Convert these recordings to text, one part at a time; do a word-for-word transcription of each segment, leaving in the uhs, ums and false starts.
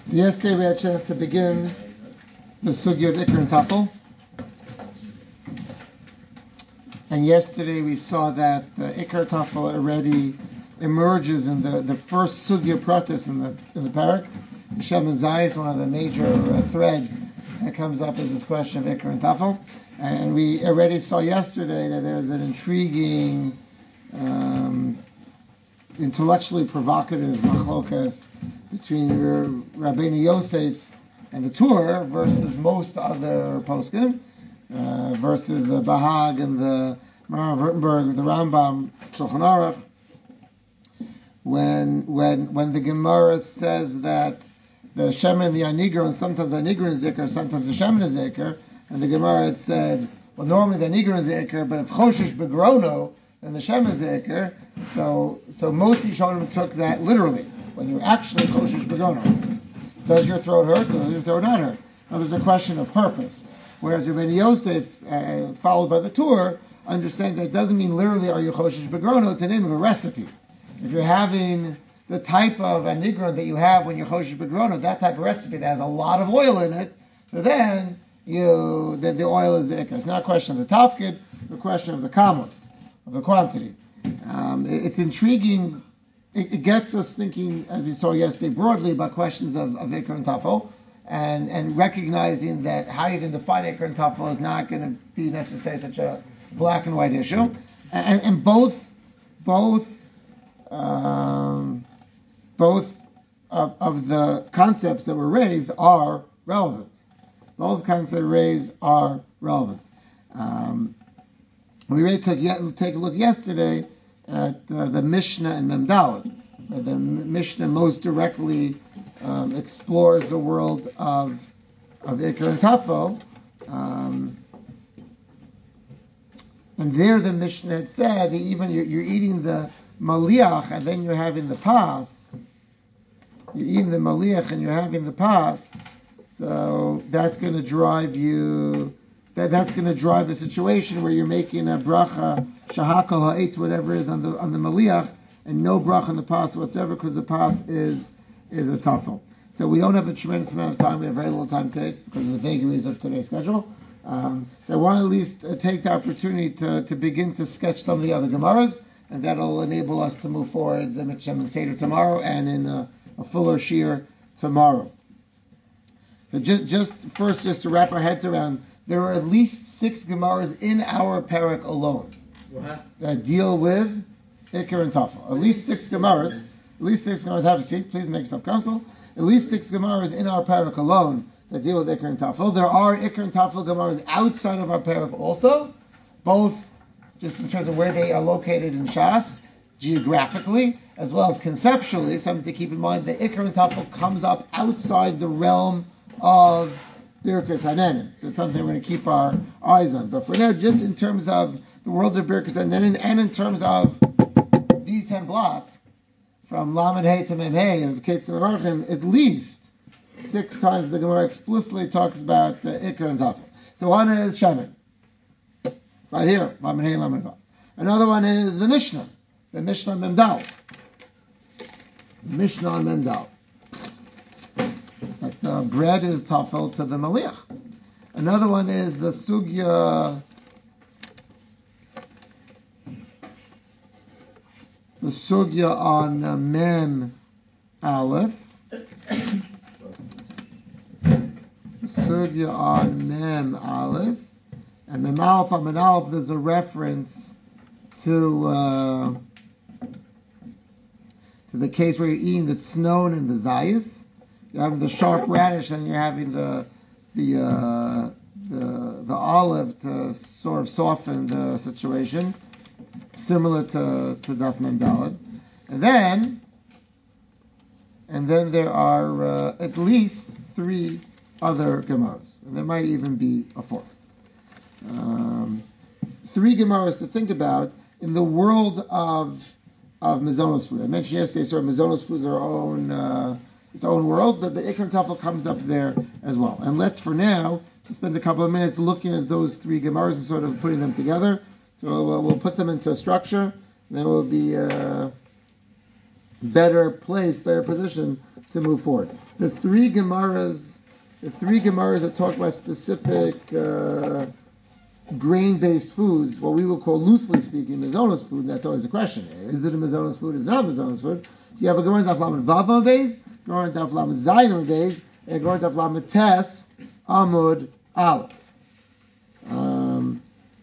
So yesterday we had a chance to begin the sugya of Iker and Tafel. And yesterday we saw that uh, Iker Tafel already emerges in the, the first sugya practice in the in the parak. Shem and Zayis, one of the major uh, threads that comes up is this question of Iker and Tafel. And we already saw yesterday that there's an intriguing, um, intellectually provocative machlokas between Rabbeinu Yosef and the Tur versus most other poskim, uh, versus the Bahag and the Maharal of Württemberg, the Rambam, Shulchan Aruch. When when when the Gemara says that the Shemen and the Anigron, and sometimes Anigron is Zikr, sometimes the Shemen is Zikr, and the Gemara had said, well, normally the Anigron is Zikr, but if Choshesh Begrono, then the Shemen is Zikr. So so most Rishonim took that literally. When you're actually Choshesh Begrono, does your throat hurt? Does your throat not hurt? Now there's a question of purpose. Whereas Rabbeinu Yosef, uh, followed by the Tur, understand that doesn't mean literally are you Choshesh Begrono, it's a name of a recipe. If you're having the type of anigron that you have when you're Choshesh Begrono, that type of recipe that has a lot of oil in it, so then you the, the oil is the ikar. It's not a question of the tafkid, it's a question of the kamos, of the quantity. Um, it, it's intriguing. It, it gets us thinking, as we saw yesterday, broadly about questions of, of ikar and tafel, and, and recognizing that how you can define ikar and tafel is not going to be necessarily such a black and white issue. And, and both, both, um, both of, of the concepts that were raised are relevant. Both concepts that were raised are relevant. Um, we already took yet take a look yesterday at uh, the Mishnah and Mem Daled. Uh, the Mishnah most directly um, explores the world of of Iker and Tafel. Um, and there the Mishnah had said that even you're, you're eating the maliach and then you're having the pas. You're eating the maliach and you're having the pas. So that's going to drive you. That, that's going to drive a situation where you're making a bracha, shahakal ha'etz, whatever it is on the on the maliach, and no bracha on the pas whatsoever, because the pas is is a tafel. So we don't have a tremendous amount of time. We have very little time today because of the vagaries of today's schedule. Um, so I want to at least uh, take the opportunity to, to begin to sketch some of the other gemaras, and that'll enable us to move forward the Mitzvah and Seder tomorrow and in a, a fuller shiur tomorrow. So just, just first, just to wrap our heads around, there are at least six Gemaras in our parak alone what? that deal with Iker and Tafel. At least six Gemaras. At least six Gemaras. Have a seat. Please make yourself comfortable. At least six Gemaras in our parak alone that deal with Iker and Tafel. There are Iker and Tafel Gemaras outside of our parak also, both just in terms of where they are located in Shas, geographically, as well as conceptually. Something to keep in mind that Iker and Tafel comes up outside the realm of Birkas Hanenim. So it's something we're going to keep our eyes on. But for now, just in terms of the world of Birkas Hanenim, and in terms of these ten blocks, from Lamed Hey to Mem Hey, and Ketz to Mevarchim, at least six times the Gemara explicitly talks about uh, Iker and Tafel. So one is Shemen. Right here, Lamed Hey, Lamed Vav. Another one is the Mishnah. The Mishnah Mem Daled. The Mishnah on Mem Daled. That the bread is tafel to the maliach. Another one is the sugya, the sugya on uh, mem aleph, the sugya on mem aleph, and mem aleph on mem aleph. There's a reference to uh, to the case where you're eating the tznon and the zayis. You're having the sharp radish, and you're having the the uh, the the olive to sort of soften the situation, similar to to Daf Mem Daled. And then, and then there are uh, at least three other Gemaras, and there might even be a fourth. Um, three Gemaras to think about in the world of of Mazonos food. I mentioned yesterday, sort of Mazonos food is our own. Uh, its own world, but the Iker and Tafel comes up there as well. And let's, for now, just spend a couple of minutes looking at those three Gemaras and sort of putting them together. So we'll, we'll put them into a structure, and then we'll be uh, better place, better position to move forward. The three Gemaras, the three Gemaras that talk about specific uh, grain-based foods, what we will call loosely speaking Mizonos food. That's always the question: is it a Mizonos food? Is it not a Mizonos food? So you have a Gemara Daf Lamed Vav Amud Beis, Gemara Daf Lamed Zayin Amud Beis, and a Gemara Daf Lamed Tes Amud Aleph. Um,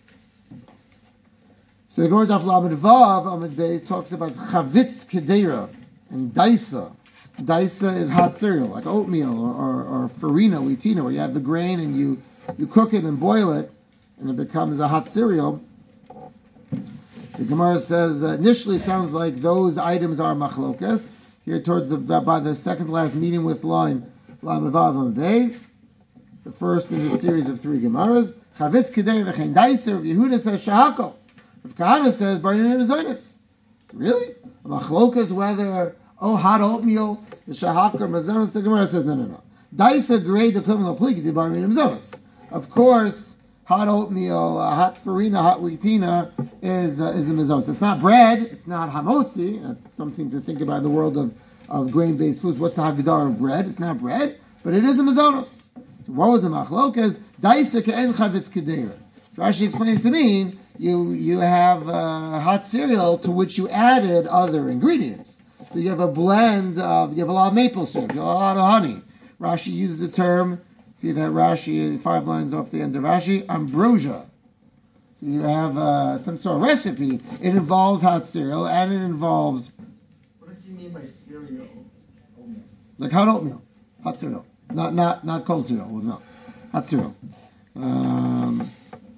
so the Gemara Daf Lamed Vav Amud Beis talks about Chavitz Kedera and Daisa. Daisa is hot cereal, like oatmeal or, or, or farina, wheatina, where you have the grain and you, you cook it and boil it, and it becomes a hot cereal. The Gemara says uh, initially sounds like those items are machlokas. Here towards the, by the second to last meeting with line Lamed Vav Amud Beis, the first in this series of three Gemaras. Chavitz Kedei v'chein Daisa. Rav Yehuda says shahakol. Rav Kahana says barim mizonos. Really? A machlokas whether oh hot oatmeal the shahakol or mizonos. The Gemara says no no no. Daisa grade the equivalent of pliki to barim mizonos. Of course, hot oatmeal, uh, hot farina, hot wheatina is uh, is a mizonos. It's not bread. It's not hamotzi. That's something to think about in the world of, of grain-based foods. What's the hagdar of bread? It's not bread, but it is a mizonos. So what was the machlokas? Daisa ke'en chavitz kedera. Rashi explains to mean you you have uh, hot cereal to which you added other ingredients. So you have a blend of you have a lot of maple syrup, you have a lot of honey. Rashi uses the term. See that Rashi, five lines off the end of Rashi, ambrosia. So you have uh, some sort of recipe. It involves hot cereal and it involves. What does he mean by cereal? Oatmeal. Like hot oatmeal, hot cereal, not not not cold cereal with milk, hot cereal. Um,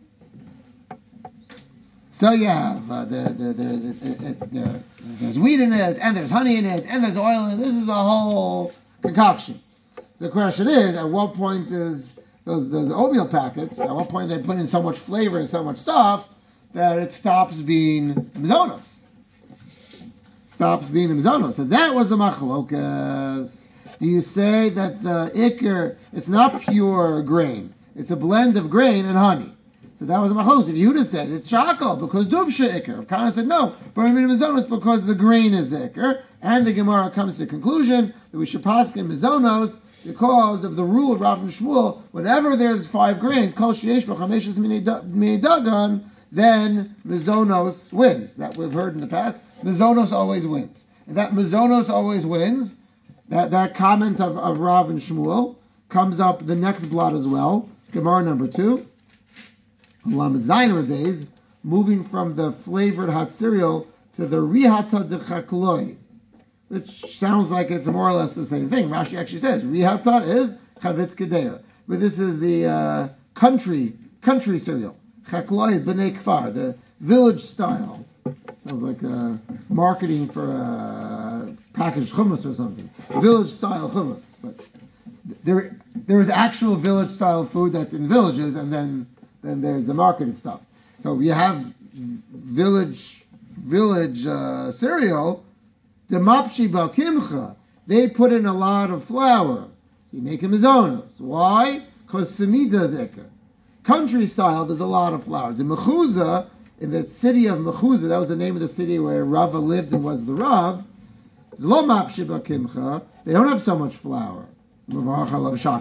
so you have uh, the, the, the, the, the, the, there's wheat in it and there's honey in it and there's oil in it. This is a whole concoction. So the question is, at what point is those, those oatmeal packets, at what point they put in so much flavor and so much stuff that it stops being mizonos? Stops being mizonos. So that was the machlokas. Do you say that the ikr, it's not pure grain, it's a blend of grain and honey? So that was the machlokas. If Yehuda said it's shakal because duvsha ikr, if Kana said no, but mizonos because the grain is ikr, and the Gemara comes to the conclusion that we should paskin mizonos because of the rule of Rav and Shmuel, whenever there's five grains, kol sheyesh bo chameshes minei dagan, then mizonos wins. That we've heard in the past. Mizonos always wins. And that mizonos always wins, that, that comment of, of Rav and Shmuel comes up the next blot as well. Gemara number two. Lamed Zayin Amud Beis, moving from the flavored hot cereal to the rihata de chakloi, which sounds like it's more or less the same thing. Rashi actually says rihata is chavitz kedera, but this is the uh, country country cereal. Chakloi b'nei kfar, the village style. Sounds like uh, marketing for a packaged hummus or something. Village style hummus, but there there is actual village style food that's in villages, and then then there's the marketed stuff. So you have village village uh, cereal. The mapchi balkimcha, they put in a lot of flour. So you make them mizonos. Why? Because semida is ikr. Country style, there's a lot of flour. The mechuzah, in the city of Mechuzah, that was the name of the city where Rava lived and was the Rav. Lo mapshi balkimcha, they don't have so much flour. Why?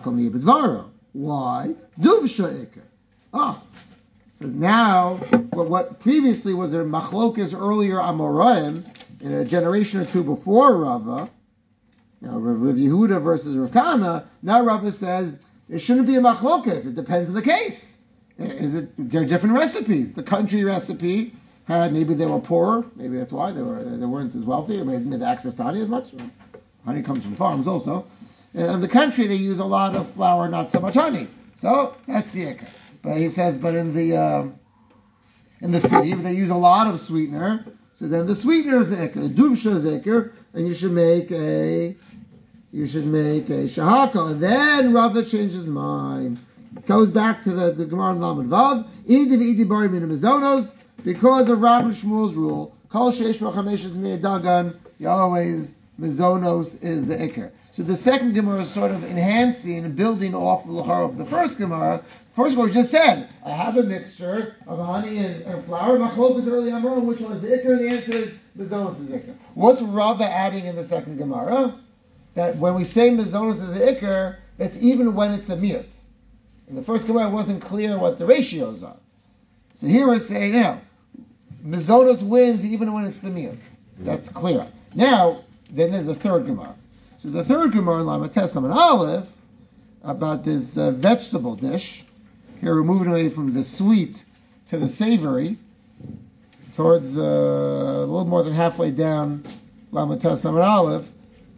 Duvsha ikr. Ah, so now, what, what previously was a machlokas earlier Amoraim, in a generation or two before Rava, you know, Rav Yehuda versus Rav Kana, now Rava says it shouldn't be a machlokas. It depends on the case. Is it? There are different recipes. The country recipe had maybe they were poorer. Maybe that's why they were they weren't as wealthy, or maybe they didn't have access to honey as much. Honey comes from farms also. In the country, they use a lot of flour, not so much honey. So that's the ikar. But he says, but in the um, in the city, they use a lot of sweetener. So then the sweetener is the ikar, the duvsha is the ikar, and you should make a you should make a shahaka. And then Rava changes his mind. Goes back to the, the Gemara in Lamed Vav. Idi v'idi bari min mizonos, because of Rav and Shmuel's rule. Kol sheish bo chameshes min dagan, you always mizonos is the ikar. So the second Gemara is sort of enhancing and building off the lachar of the first Gemara, First of all, we just said, I have a mixture of honey and, and flour. Machlok is early Amar, which one is the Iker? The answer is Mizonos is Iker. What's Rava adding in the second Gemara? That when we say Mizonos is the Iker, it's even when it's a miyut. In the first Gemara, it wasn't clear what the ratios are. So here we're saying, now, Mizonos wins even when it's the miyut. That's clear. Now, then there's a third Gemara. So the third Gemara in Lama Testament Aleph, about this uh, vegetable dish. Here we're moving away from the sweet to the savory, towards the, a little more than halfway down Lama Testament Aleph,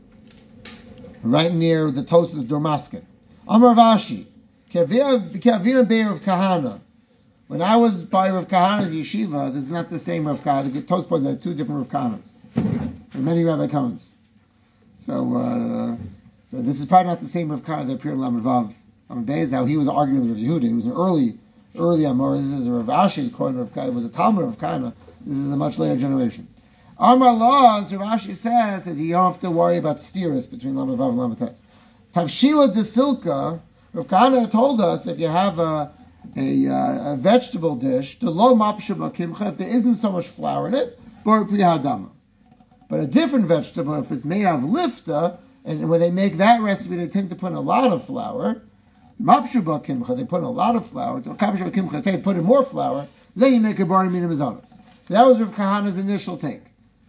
right near the Tosas Dormaskin. Amar Vashi, Kavina Be'er of Kahana. When I was by Rav Kahana's yeshiva, this is not the same Rav Kahana. The Tosas pointed out two different Rav Kahanas. There are many Rabbi Kahans. So, uh, so this is probably not the same Rav Kahana that appeared in Lamed Vav. Lamed Beis, how he was arguing with Rav Yehuda. He was an early, early Amor. This is Rav Ashi, according to Rav Kahana. It was a Talmud of Kahana. This is a much later generation. Amar Law, Rav Ashi says that you don't have to worry about steerus between Lamed Vav and Lamed Tes. Tavshila de Silka, Rav Kahana told us if you have a a, uh, a vegetable dish, the lo mapsha kimcha, if there isn't so much flour in it, bor pri hadama. But a different vegetable, if it's made out of lifta, and when they make that recipe, they tend to put in a lot of flour. Mapshuba kimcha, they put in a lot of flour. So kapshuba kimcha, they put in more flour. Then you make a bar mina mizonos. So that was Rav Kahana's initial take.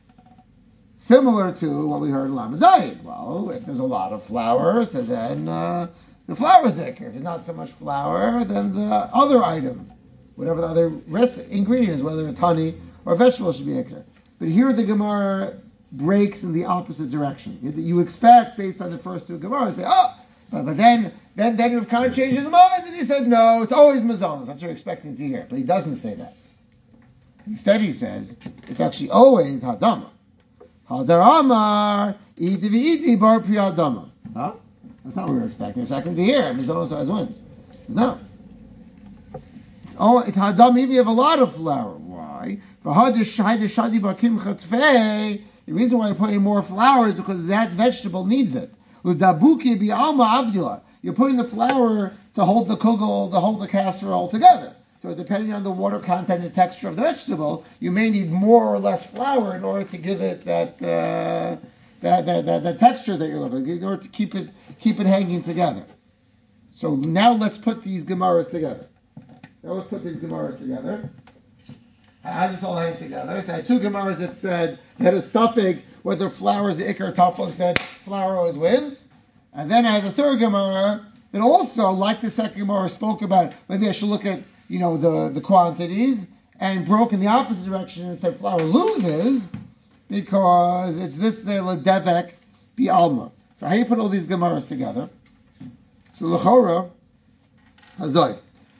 Similar to what we heard in Lamed Zayin. Well, if there's a lot of flour, so then uh, the flour is zikr. If there's not so much flour, then the other item, whatever the other rest ingredient is, whether it's honey or vegetable, should be zikr. But here the Gemara breaks in the opposite direction. You expect, based on the first two Gemaras, say, oh, but, but then then then Rav Kahana changed his mind and he said, no, it's always mazonos. That's what you're expecting to hear. But he doesn't say that. Instead he says, it's actually always hadama. Hadar Amar, iti v'iti bar pri hadama. Huh? That's not what we were expecting. We're expecting to hear. Mazonos always wins. He says, no. It's, oh, it's hadama even if you have a lot of flour. Why? The reason why you're putting more flour is because that vegetable needs it. You're putting the flour to hold the kugel, to hold the casserole together. So depending on the water content and texture of the vegetable, you may need more or less flour in order to give it that uh, that, that, that that texture that you're looking for, in order to keep it keep it hanging together. So now let's put these Gemaras together. Now let's put these Gemaras together. How does this all hang together? So I had two Gemaras that said, had a suffix whether flour is the Iker Tafel and said flour always wins. And then I had the third Gemara that also, like the second Gemara, spoke about maybe I should look at, you know, the, the quantities and broke in the opposite direction and said flour loses because it's this Ledevek Bi Alma. So how do you put all these Gemaras together? So L'chora Hazoi.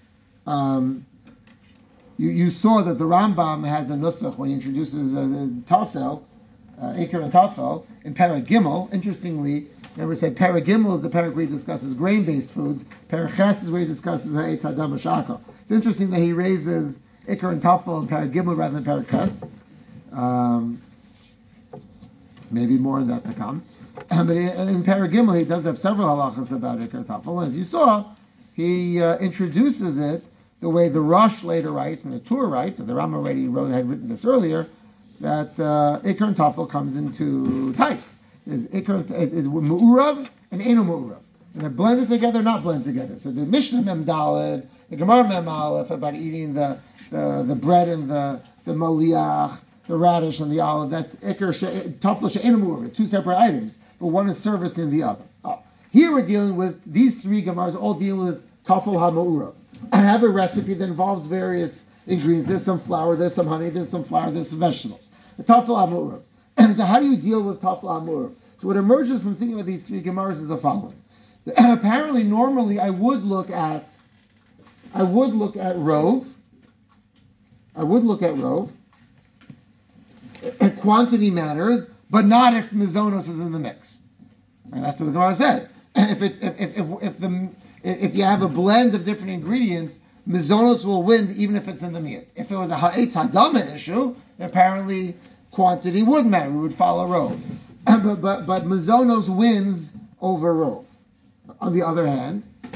Um You, you saw that the Rambam has a nusach when he introduces uh, the tafel, uh, Iker and tafel, in Parag Gimel. Interestingly, remember I said Parag Gimel is the parag where he discusses grain-based foods. Parag Ches is where he discusses Ha'etz Hadam Shaka. It's interesting that he raises Iker and tafel in Parag Gimel rather than Parag Ches. Um, maybe more on that to come. But in Parag Gimel, he does have several halachas about Iker and tafel. As you saw, he uh, introduces it the way the Rosh later writes and the Tur writes, or the Ram already wrote, had written this earlier, that uh, Iker and Tafel comes in two types. There's Iker and is Mu'urav and Eno Mu'urav. And they're blended together, not blended together. So the Mishnah Mem Daled, the Gemara Mem Aleph about eating the, the, the bread and the, the maliach, the radish and the olive, that's Iker Tafel She'eno Mu'urav, two separate items, but one is servicing the other. Oh. Here we're dealing with, these three Gemaras all dealing with Tafel HaMu'urav. I have a recipe that involves various ingredients. There's some flour, there's some honey, there's some flour, there's some vegetables. The tafel ha'mu'urav. So how do you deal with tafel ha'mu'urav? So what emerges from thinking about these three Gemaras is the following. Apparently, normally, I would look at, I would look at rov. I would look at rov. Quantity matters, but not if mizonos is in the mix. And that's what the Gemara said. If it's if if if, if the If you have a blend of different ingredients, mizonos will win even if it's in the miyut. If it was a ha'etz hadama issue, apparently quantity would matter. We would follow rov. But, but, but mizonos wins over rov. On the other hand,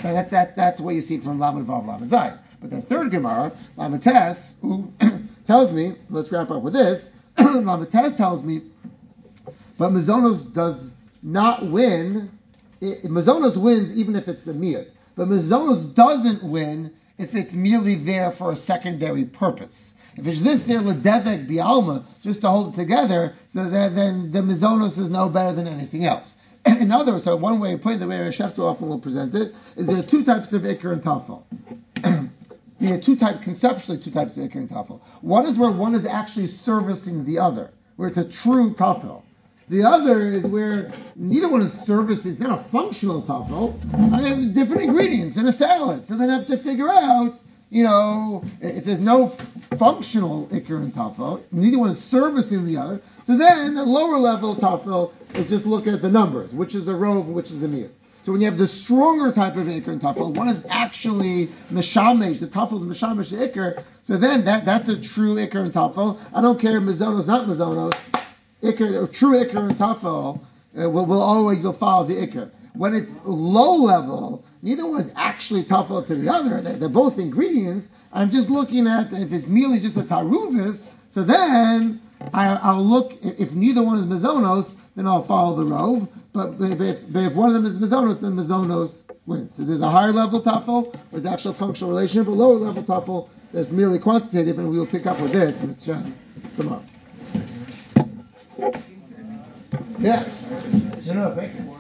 That, that, that's what you see from Lamed Vav Lamed Zayin. But the third Gemara, Lamed Tes, who tells me, let's wrap up with this, Lamed Tes tells me, but Mazonos does not win, it, Mazonos wins even if it's the Miyat. But Mazonos doesn't win if it's merely there for a secondary purpose. If it's this there Ledevek Bialma, just to hold it together, so that, then the Mazonos is no better than anything else. In other words, so one way of putting the way Shefter often will present it is there are two types of Iker and Tafel. There are two types, conceptually two types of Iker and Tafel. One is where one is actually servicing the other, where it's a true Tafel. The other is where neither one is servicing, it's not a functional Tafel. I have different ingredients in a salad, so then I have to figure out, you know, if there's no functional Iker and Tafel, neither one is servicing the other, so then the lower level Tafel is just look at the numbers, which is a rove, which is a miyat. So when you have the stronger type of Iker and Tafel, one is actually Meshamesh, the Tafel is Meshamesh the Iker, so then that, that's a true Iker and Tafel. I don't care if Mazonos, not Mazonos, Iker, true Iker and Tafel uh, will, will always will follow the Iker. When it's low level, neither one is actually Tafel to the other. They're, they're both ingredients. I'm just looking at if it's merely just a Taruvis, so then I, I'll look, if neither one is Mazonos, then I'll follow the Rove. But, but, if, but if one of them is Mazonos, then Mazonos wins. So there's a higher level Tafel, there's actual functional relationship, a lower level Tafel, there's merely quantitative, and we will pick up with this and it's Shem tomorrow. Yeah. No, no, thank you.